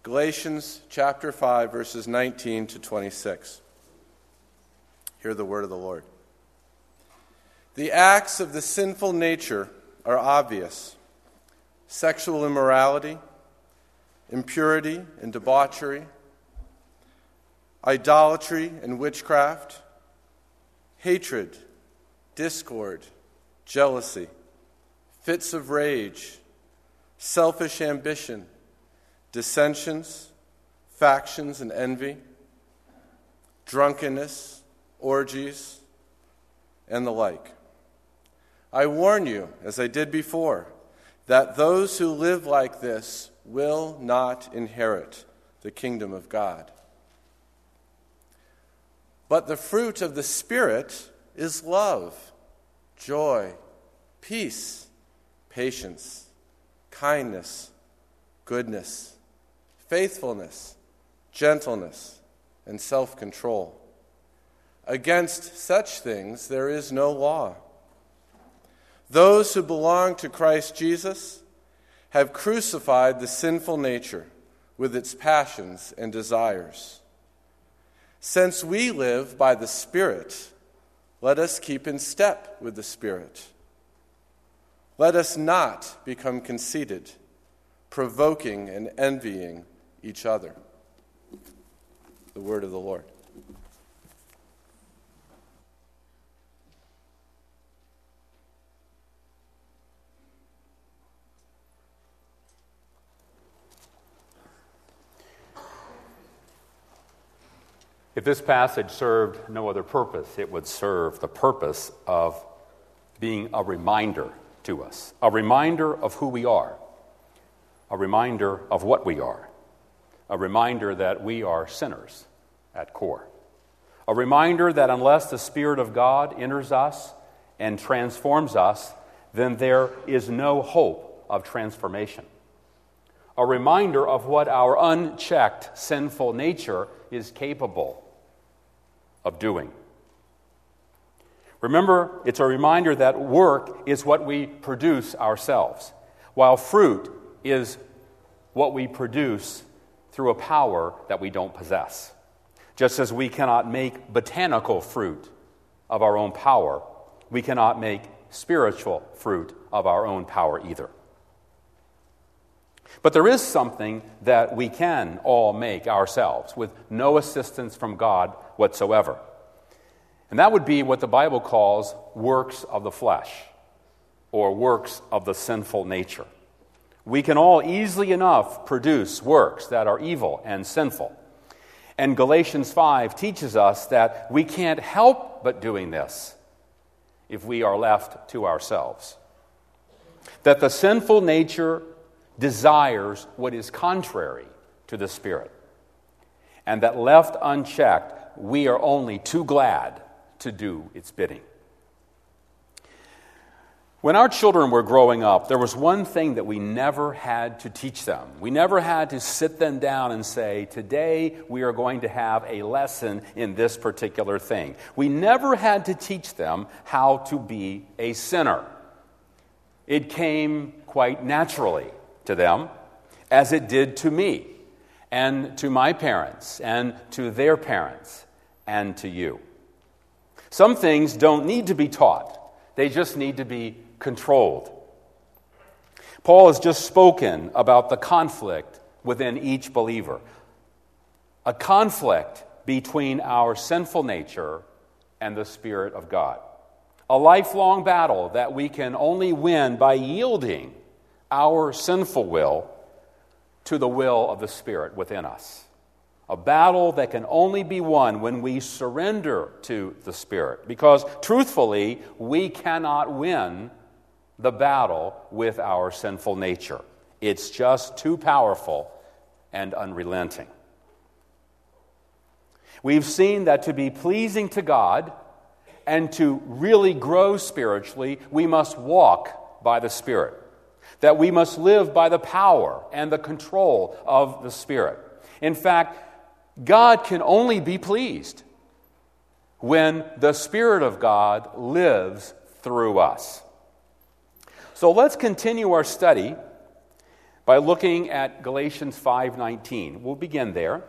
Galatians chapter 5, verses 19 to 26. Hear the word of the Lord. The acts of the sinful nature are obvious: sexual immorality, impurity and debauchery, idolatry and witchcraft, hatred, discord, jealousy, fits of rage, selfish ambition, dissensions, factions and envy, drunkenness, orgies, and the like. I warn you, as I did before, that those who live like this will not inherit the kingdom of God. But the fruit of the Spirit is love, joy, peace, patience, kindness, goodness, faithfulness, gentleness, and self-control. Against such things there is no law. Those who belong to Christ Jesus have crucified the sinful nature with its passions and desires. Since we live by the Spirit, let us keep in step with the Spirit. Let us not become conceited, provoking and envying each other. The word of the Lord. If this passage served no other purpose, it would serve the purpose of being a reminder to us, a reminder of who we are, a reminder of what we are, a reminder that we are sinners at core, a reminder that unless the Spirit of God enters us and transforms us, then there is no hope of transformation. A reminder of what our unchecked sinful nature is capable of doing. Remember, it's a reminder that work is what we produce ourselves, while fruit is what we produce through a power that we don't possess. Just as we cannot make botanical fruit of our own power, we cannot make spiritual fruit of our own power either. But there is something that we can all make ourselves with no assistance from God whatsoever. And that would be what the Bible calls works of the flesh, or works of the sinful nature. We can all easily enough produce works that are evil and sinful. And Galatians 5 teaches us that we can't help but doing this if we are left to ourselves. That the sinful nature desires what is contrary to the Spirit. And that left unchecked, we are only too glad to do its bidding. When our children were growing up, there was one thing that we never had to teach them. We never had to sit them down and say, today we are going to have a lesson in this particular thing. We never had to teach them how to be a sinner. It came quite naturally to them, as it did to me, and to my parents, and to their parents, and to you. Some things don't need to be taught. They just need to be controlled. Paul has just spoken about the conflict within each believer. A conflict between our sinful nature and the Spirit of God. A lifelong battle that we can only win by yielding our sinful will to the will of the Spirit within us. A battle that can only be won when we surrender to the Spirit. Because, truthfully, we cannot win the battle with our sinful nature. It's just too powerful and unrelenting. We've seen that to be pleasing to God and to really grow spiritually, we must walk by the Spirit. That we must live by the power and the control of the Spirit. In fact, God can only be pleased when the Spirit of God lives through us. So let's continue our study by looking at Galatians 5:19. We'll begin there,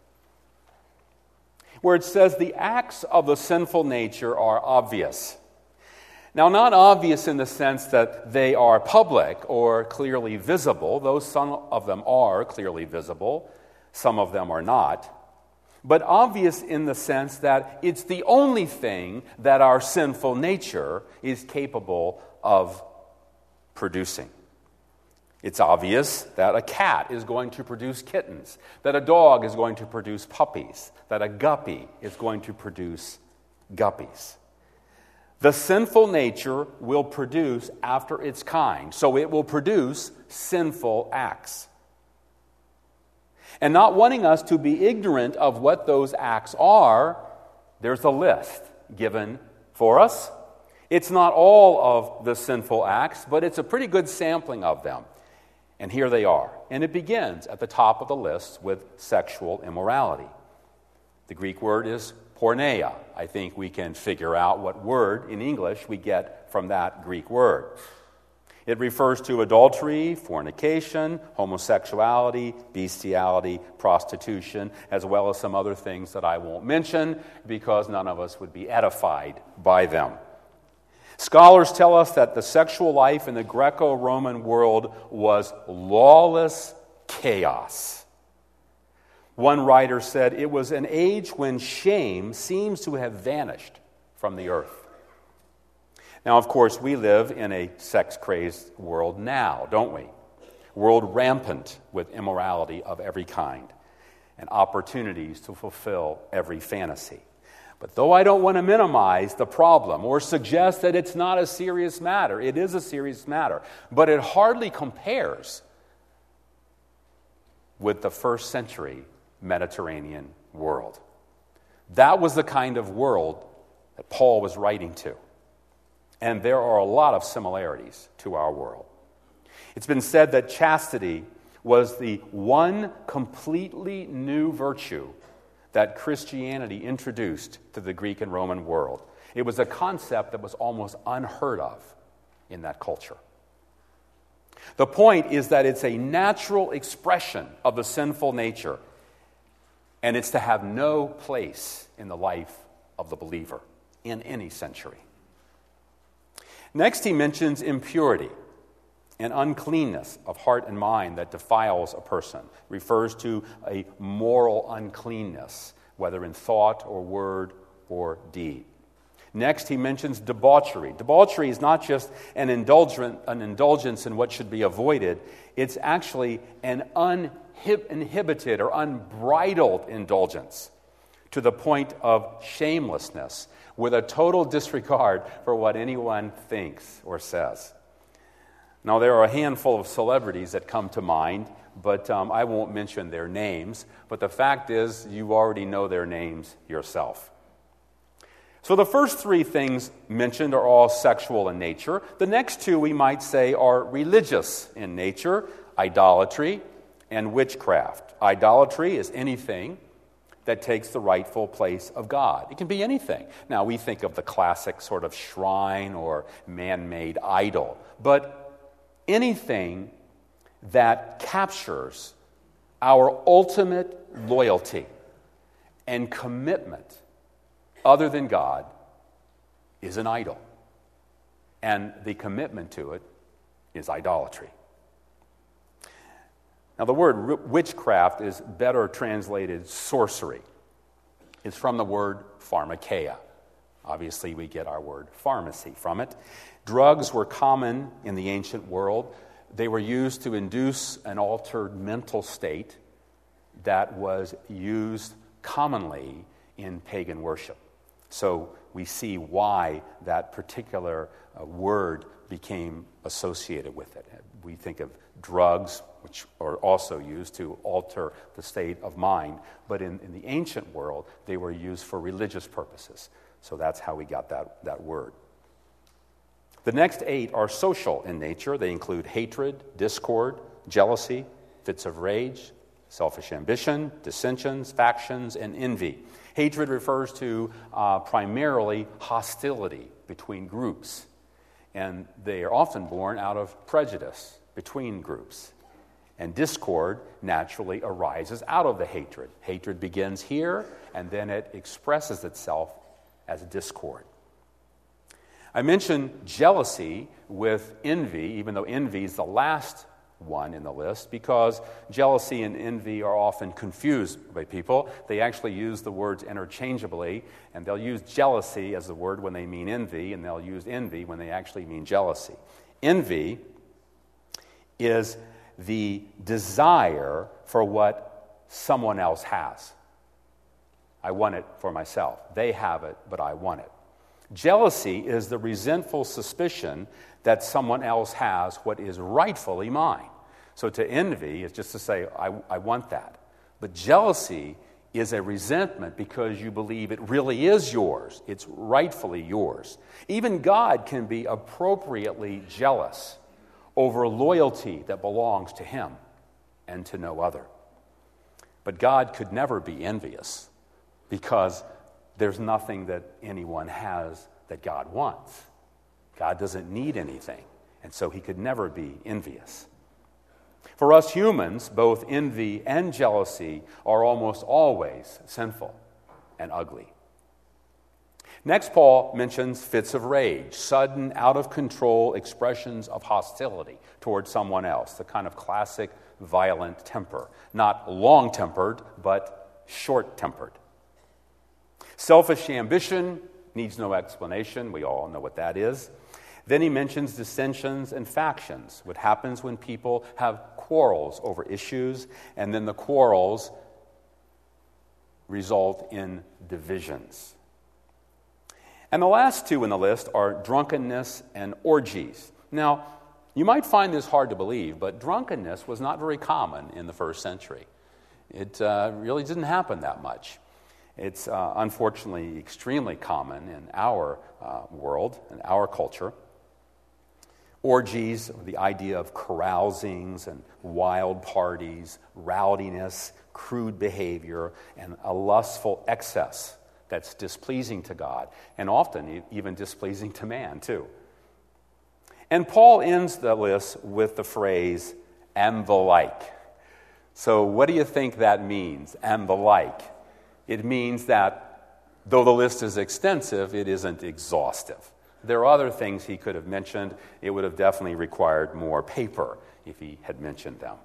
where it says, "The acts of the sinful nature are obvious." Now, not obvious in the sense that they are public or clearly visible, though some of them are clearly visible, some of them are not, but obvious in the sense that it's the only thing that our sinful nature is capable of producing. It's obvious that a cat is going to produce kittens, that a dog is going to produce puppies, that a guppy is going to produce guppies. The sinful nature will produce after its kind, so it will produce sinful acts. And not wanting us to be ignorant of what those acts are, there's a list given for us. It's not all of the sinful acts, but it's a pretty good sampling of them. And here they are. And it begins at the top of the list with sexual immorality. The Greek word is porneia. I think we can figure out what word in English we get from that Greek word. It refers to adultery, fornication, homosexuality, bestiality, prostitution, as well as some other things that I won't mention because none of us would be edified by them. Scholars tell us that the sexual life in the Greco-Roman world was lawless chaos. One writer said it was an age when shame seems to have vanished from the earth. Now, of course, we live in a sex-crazed world now, don't we? World rampant with immorality of every kind and opportunities to fulfill every fantasy. But though I don't want to minimize the problem or suggest that it's not a serious matter, it is a serious matter, but it hardly compares with the first century Mediterranean world. That was the kind of world that Paul was writing to. And there are a lot of similarities to our world. It's been said that chastity was the one completely new virtue that Christianity introduced to the Greek and Roman world. It was a concept that was almost unheard of in that culture. The point is that it's a natural expression of the sinful nature, and it's to have no place in the life of the believer in any century. Next, he mentions impurity and uncleanness of heart and mind that defiles a person, refers to a moral uncleanness, whether in thought or word or deed. Next, he mentions debauchery. Debauchery is not just an indulgence in what should be avoided. It's actually an uninhibited or unbridled indulgence to the point of shamelessness, with a total disregard for what anyone thinks or says. Now, there are a handful of celebrities that come to mind, but I won't mention their names. But the fact is, you already know their names yourself. So the first three things mentioned are all sexual in nature. The next two, we might say, are religious in nature: idolatry and witchcraft. Idolatry is anything that takes the rightful place of God. It can be anything. Now, we think of the classic sort of shrine or man-made idol, but anything that captures our ultimate loyalty and commitment other than God is an idol. And the commitment to it is idolatry. Now, the word witchcraft is better translated sorcery. It's from the word pharmakeia. Obviously, we get our word pharmacy from it. Drugs were common in the ancient world. They were used to induce an altered mental state that was used commonly in pagan worship. So we see why that particular word became associated with it. We think of drugs, which are also used to alter the state of mind, but in the ancient world, they were used for religious purposes. So that's how we got that word. The next 8 are social in nature. They include hatred, discord, jealousy, fits of rage, selfish ambition, dissensions, factions, and envy. Hatred refers to primarily hostility between groups, and they are often born out of prejudice between groups. And discord naturally arises out of the hatred. Hatred begins here, and then it expresses itself as discord. I mentioned jealousy with envy, even though envy is the last one in the list, because jealousy and envy are often confused by people. They actually use the words interchangeably, and they'll use jealousy as the word when they mean envy, and they'll use envy when they actually mean jealousy. Envy is the desire for what someone else has. I want it for myself. They have it, but I want it. Jealousy is the resentful suspicion that someone else has what is rightfully mine. So to envy is just to say, I want that. But jealousy is a resentment because you believe it really is yours. It's rightfully yours. Even God can be appropriately jealous over loyalty that belongs to Him and to no other. But God could never be envious because there's nothing that anyone has that God wants. God doesn't need anything, and so He could never be envious. For us humans, both envy and jealousy are almost always sinful and ugly. Next, Paul mentions fits of rage, sudden, out-of-control expressions of hostility towards someone else, the kind of classic violent temper. Not long-tempered, but short-tempered. Selfish ambition needs no explanation. We all know what that is. Then he mentions dissensions and factions, what happens when people have quarrels over issues, and then the quarrels result in divisions. And the last two in the list are drunkenness and orgies. Now, you might find this hard to believe, but drunkenness was not very common in the first century. It really didn't happen that much. It's unfortunately extremely common in our world, in our culture. Orgies, the idea of carousings and wild parties, rowdiness, crude behavior, and a lustful excess that's displeasing to God, and often even displeasing to man, too. And Paul ends the list with the phrase, and the like. So what do you think that means, and the like? It means that though the list is extensive, it isn't exhaustive. There are other things he could have mentioned. It would have definitely required more paper if he had mentioned them.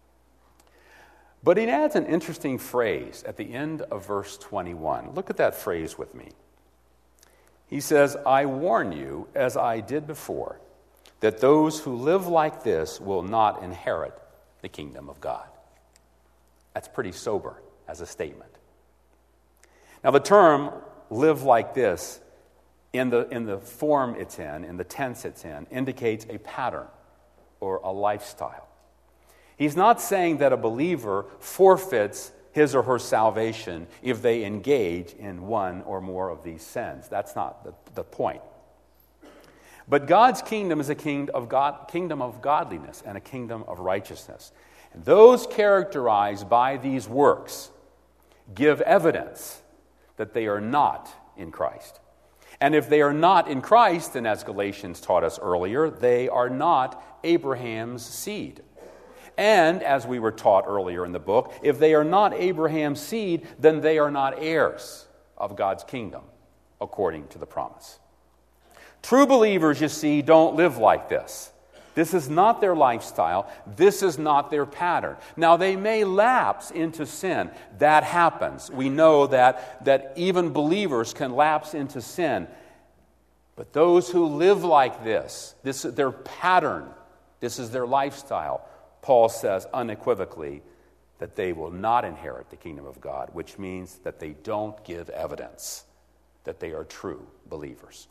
But he adds an interesting phrase at the end of verse 21. Look at that phrase with me. He says, I warn you, as I did before, that those who live like this will not inherit the kingdom of God. That's pretty sober as a statement. Now, the term live like this, in the form it's in the tense it's in, indicates a pattern or a lifestyle. He's not saying that a believer forfeits his or her salvation if they engage in one or more of these sins. That's not the point. But God's kingdom is a kingdom of godliness and a kingdom of righteousness. And those characterized by these works give evidence that they are not in Christ. And if they are not in Christ, then as Galatians taught us earlier, they are not Abraham's seed. And, as we were taught earlier in the book, if they are not Abraham's seed, then they are not heirs of God's kingdom, according to the promise. True believers, you see, don't live like this. This is not their lifestyle. This is not their pattern. Now, they may lapse into sin. That happens. We know that even believers can lapse into sin. But those who live like this is their pattern. This is their lifestyle. Paul says unequivocally that they will not inherit the kingdom of God, which means that they don't give evidence that they are true believers.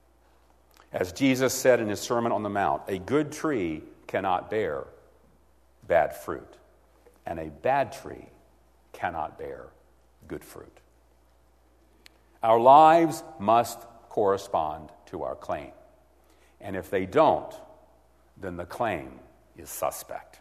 As Jesus said in his Sermon on the Mount, a good tree cannot bear bad fruit, and a bad tree cannot bear good fruit. Our lives must correspond to our claim. And if they don't, then the claim is suspect.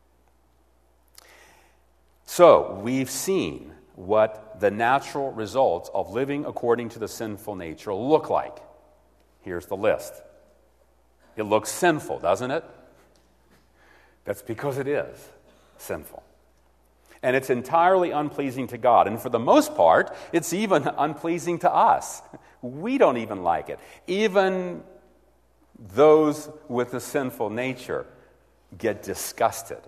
So, we've seen what the natural results of living according to the sinful nature look like. Here's the list. It looks sinful, doesn't it? That's because it is. sinful. And it's entirely unpleasing to God. And for the most part, it's even unpleasing to us. We don't even like it. Even those with a sinful nature get disgusted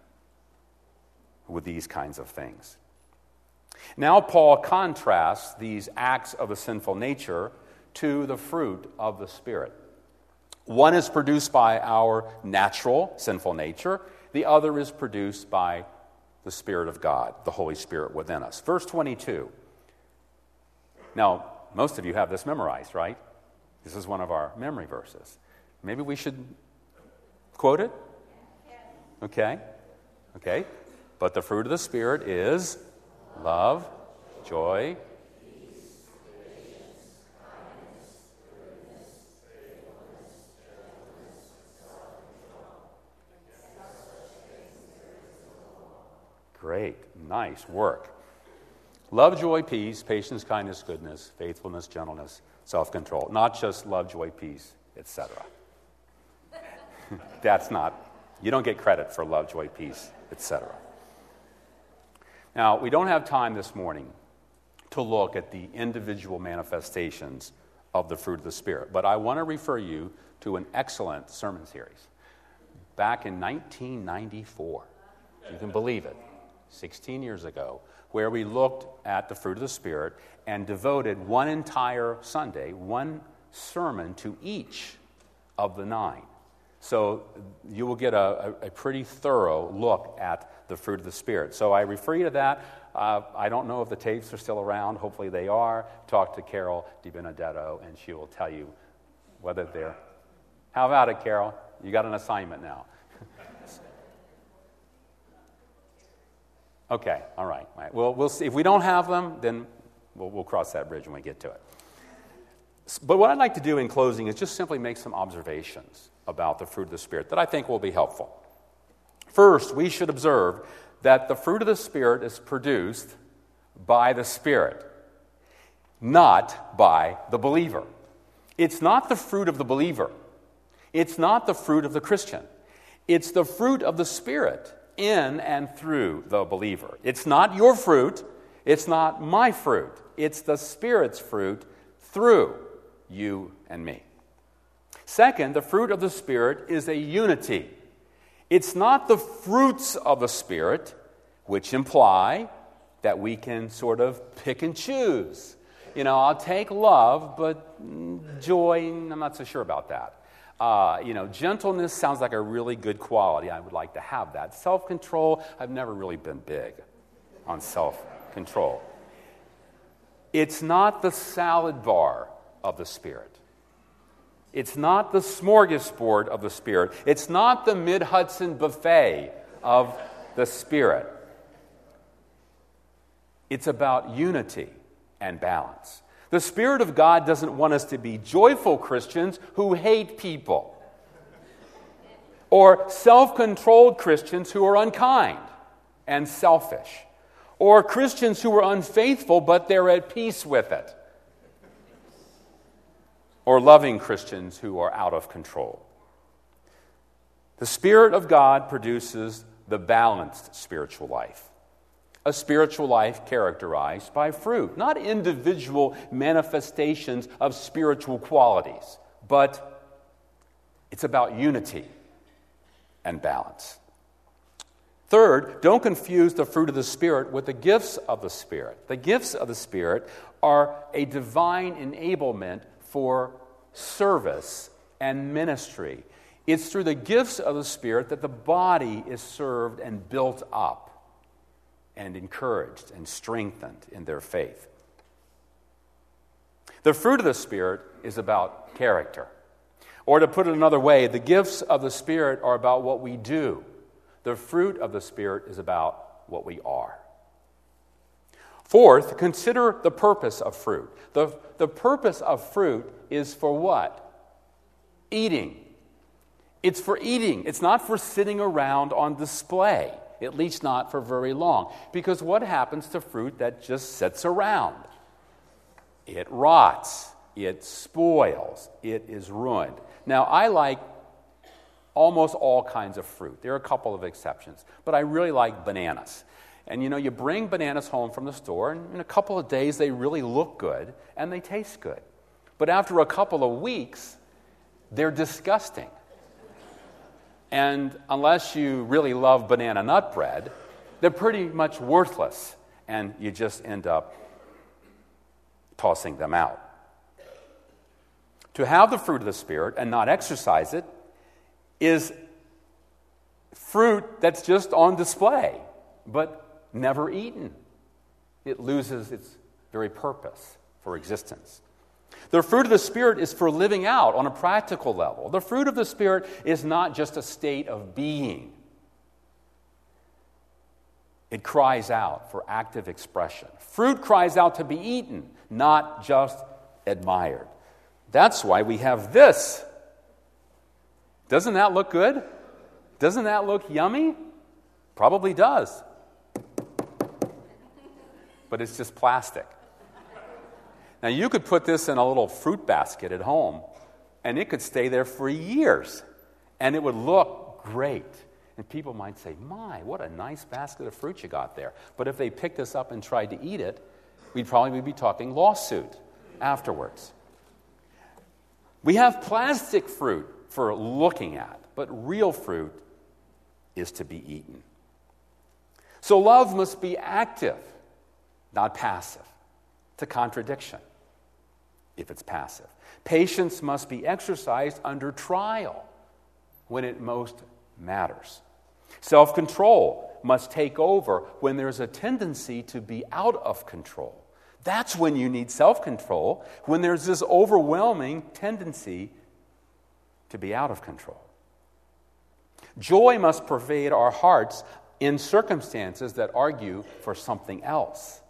with these kinds of things. Now Paul contrasts these acts of a sinful nature to the fruit of the Spirit. One is produced by our natural sinful nature. The other is produced by the Spirit of God, the Holy Spirit within us. Verse 22. Now, most of you have this memorized, right? This is one of our memory verses. Maybe we should quote it? Okay. But the fruit of the Spirit is love, joy, great, nice work. Love, joy, peace, patience, kindness, goodness, faithfulness, gentleness, self-control. Not just love, joy, peace, etc. That's not, you don't get credit for love, joy, peace, etc. Now, we don't have time this morning to look at the individual manifestations of the fruit of the Spirit, but I want to refer you to an excellent sermon series back in 1994. You can believe it. 16 years ago, where we looked at the fruit of the Spirit and devoted one entire Sunday, one sermon to each of the 9. So you will get a pretty thorough look at the fruit of the Spirit. So I refer you to that. I don't know if the tapes are still around. Hopefully they are. Talk to Carol DiBenedetto, and she will tell you whether they're... How about it, Carol? You got an assignment now. Okay, all right. We'll see. If we don't have them, then we'll cross that bridge when we get to it. But what I'd like to do in closing is just simply make some observations about the fruit of the Spirit that I think will be helpful. First, we should observe that the fruit of the Spirit is produced by the Spirit, not by the believer. It's not the fruit of the believer. It's not the fruit of the Christian. It's the fruit of the Spirit in and through the believer. It's not your fruit. It's not my fruit. It's the Spirit's fruit through you and me. Second, the fruit of the Spirit is a unity. It's not the fruits of the Spirit, which imply that we can sort of pick and choose. I'll take love, but joy, I'm not so sure about that. Gentleness sounds like a really good quality. I would like to have that. Self-control, I've never really been big on self-control. It's not the salad bar of the Spirit. It's not the smorgasbord of the Spirit. It's not the Mid-Hudson buffet of the Spirit. It's about unity and balance. The Spirit of God doesn't want us to be joyful Christians who hate people, or self-controlled Christians who are unkind and selfish, or Christians who are unfaithful but they're at peace with it, or loving Christians who are out of control. The Spirit of God produces the balanced spiritual life. A spiritual life characterized by fruit, not individual manifestations of spiritual qualities, but it's about unity and balance. Third, don't confuse the fruit of the Spirit with the gifts of the Spirit. The gifts of the Spirit are a divine enablement for service and ministry. It's through the gifts of the Spirit that the body is served and built up and encouraged and strengthened in their faith. The fruit of the Spirit is about character. Or to put it another way, the gifts of the Spirit are about what we do. The fruit of the Spirit is about what we are. Fourth, consider the purpose of fruit. The purpose of fruit is for what? Eating. It's for eating. It's not for sitting around on display. At least not for very long. Because what happens to fruit that just sits around? It rots. It spoils. It is ruined. Now, I like almost all kinds of fruit. There are a couple of exceptions, but I really like bananas. And you bring bananas home from the store, and in a couple of days they really look good and they taste good. But after a couple of weeks, they're disgusting. And unless you really love banana nut bread, they're pretty much worthless, and you just end up tossing them out. To have the fruit of the Spirit and not exercise it is fruit that's just on display, but never eaten. It loses its very purpose for existence. The fruit of the Spirit is for living out on a practical level. The fruit of the Spirit is not just a state of being. It cries out for active expression. Fruit cries out to be eaten, not just admired. That's why we have this. Doesn't that look good? Doesn't that look yummy? Probably does. But it's just plastic. Now, you could put this in a little fruit basket at home, and it could stay there for years, and it would look great. And people might say, my, what a nice basket of fruit you got there. But if they picked this up and tried to eat it, we'd probably be talking lawsuit afterwards. We have plastic fruit for looking at, but real fruit is to be eaten. So love must be active, not passive. It's a contradiction if it's passive. Patience must be exercised under trial when it most matters. Self-control must take over when there's a tendency to be out of control. That's when you need self-control, when there's this overwhelming tendency to be out of control. Joy must pervade our hearts in circumstances that argue for something else.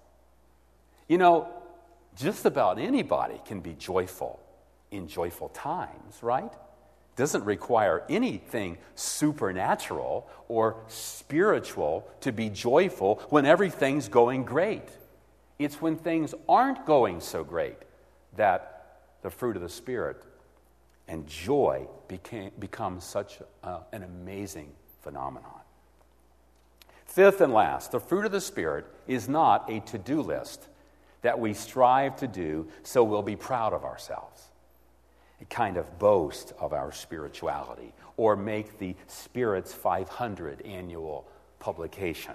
Just about anybody can be joyful in joyful times, right? Doesn't require anything supernatural or spiritual to be joyful when everything's going great. It's when things aren't going so great that the fruit of the Spirit and joy become such an amazing phenomenon. Fifth and last, the fruit of the Spirit is not a to-do list that we strive to do so we'll be proud of ourselves. A kind of boast of our spirituality, or make the Spirit's 500 annual publication.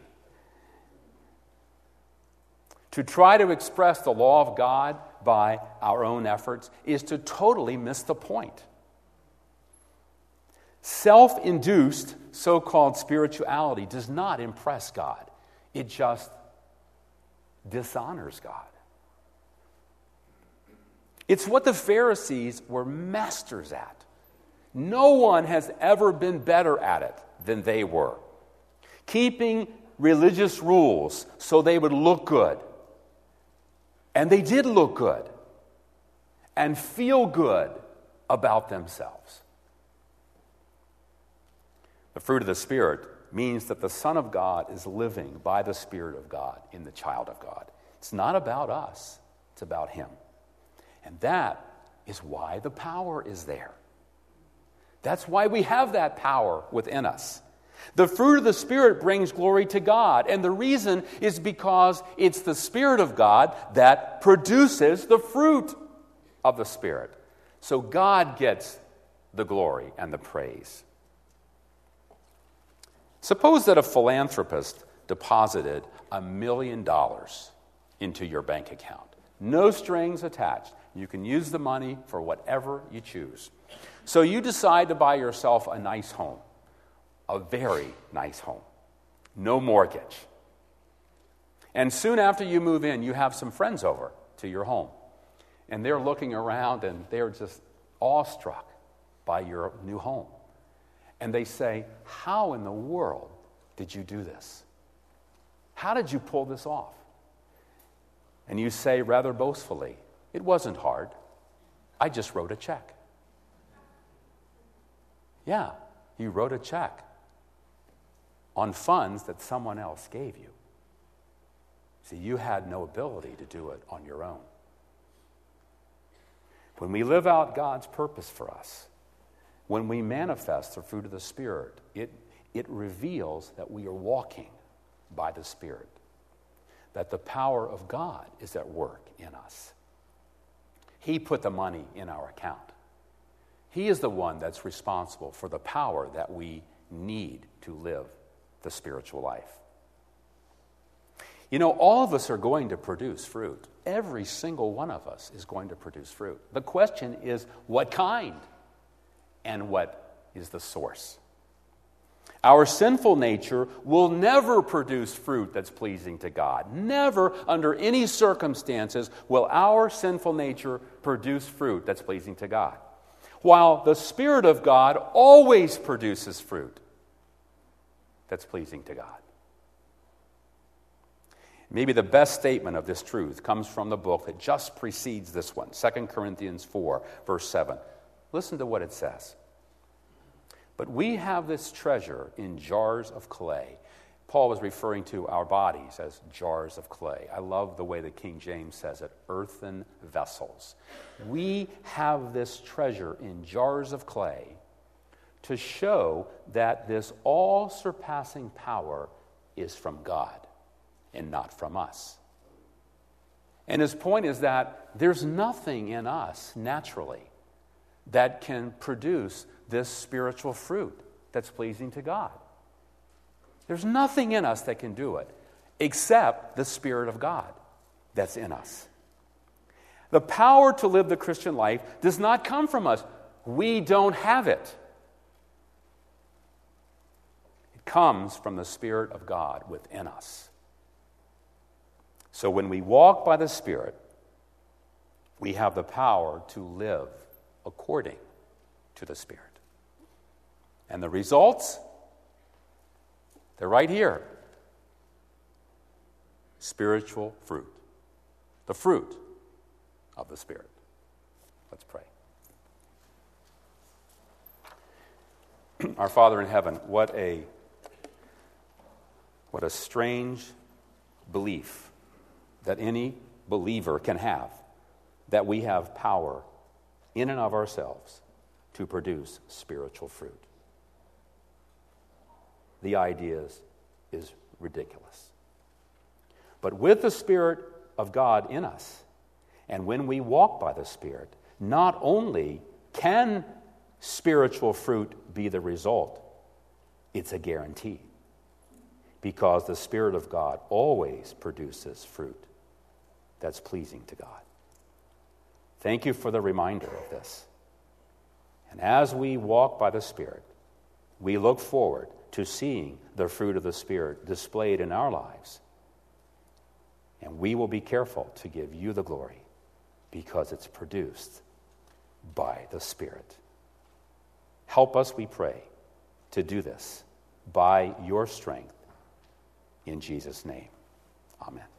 To try to express the law of God by our own efforts is to totally miss the point. Self-induced so-called spirituality does not impress God. It just dishonors God. It's what the Pharisees were masters at. No one has ever been better at it than they were. Keeping religious rules so they would look good. And they did look good. And feel good about themselves. The fruit of the Spirit means that the Son of God is living by the Spirit of God in the child of God. It's not about us. It's about Him. And that is why the power is there. That's why we have that power within us. The fruit of the Spirit brings glory to God, and the reason is because it's the Spirit of God that produces the fruit of the Spirit. So God gets the glory and the praise. Suppose that a philanthropist deposited $1 million into your bank account. No strings attached. You can use the money for whatever you choose. So you decide to buy yourself a nice home, a very nice home, no mortgage. And soon after you move in, you have some friends over to your home. And they're looking around and they're just awestruck by your new home. And they say, how in the world did you do this? How did you pull this off? And you say rather boastfully, it wasn't hard. I just wrote a check. Yeah, you wrote a check on funds that someone else gave you. See, you had no ability to do it on your own. When we live out God's purpose for us, When we manifest the fruit of the Spirit, it reveals that we are walking by the Spirit, that the power of God is at work in us. He put the money in our account. He is the one that's responsible for the power that we need to live the spiritual life. You know, all of us are going to produce fruit. Every single one of us is going to produce fruit. The question is, what kind? And what is the source? Our sinful nature will never produce fruit that's pleasing to God. Never, under any circumstances, will our sinful nature produce fruit that's pleasing to God. While the Spirit of God always produces fruit that's pleasing to God. Maybe the best statement of this truth comes from the book that just precedes this one, 2 Corinthians 4, verse 7. Listen to what it says. But we have this treasure in jars of clay. Paul was referring to our bodies as jars of clay. I love the way the King James says it, earthen vessels. We have this treasure in jars of clay to show that this all-surpassing power is from God and not from us. And his point is that there's nothing in us naturally that can produce this spiritual fruit that's pleasing to God. There's nothing in us that can do it except the Spirit of God that's in us. The power to live the Christian life does not come from us. We don't have it. It comes from the Spirit of God within us. So when we walk by the Spirit, we have the power to live according to the Spirit. And the results, they're right here. Spiritual fruit. The fruit of the Spirit. Let's pray. Our Father in heaven, what a strange belief that any believer can have, that we have power in and of ourselves to produce spiritual fruit. The idea is ridiculous. But with the Spirit of God in us, and when we walk by the Spirit, not only can spiritual fruit be the result, it's a guarantee. Because the Spirit of God always produces fruit that's pleasing to God. Thank you for the reminder of this. And as we walk by the Spirit, we look forward to seeing the fruit of the Spirit displayed in our lives. And we will be careful to give you the glory because it's produced by the Spirit. Help us, we pray, to do this by your strength. In Jesus' name, amen.